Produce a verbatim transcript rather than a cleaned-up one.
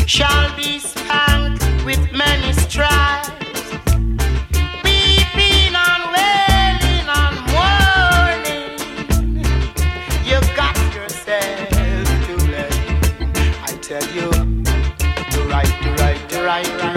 shall be spanked with many stripes. Weeping and wailing and mourning. You got yourself to blame. I tell you, to right, to right, to right, right.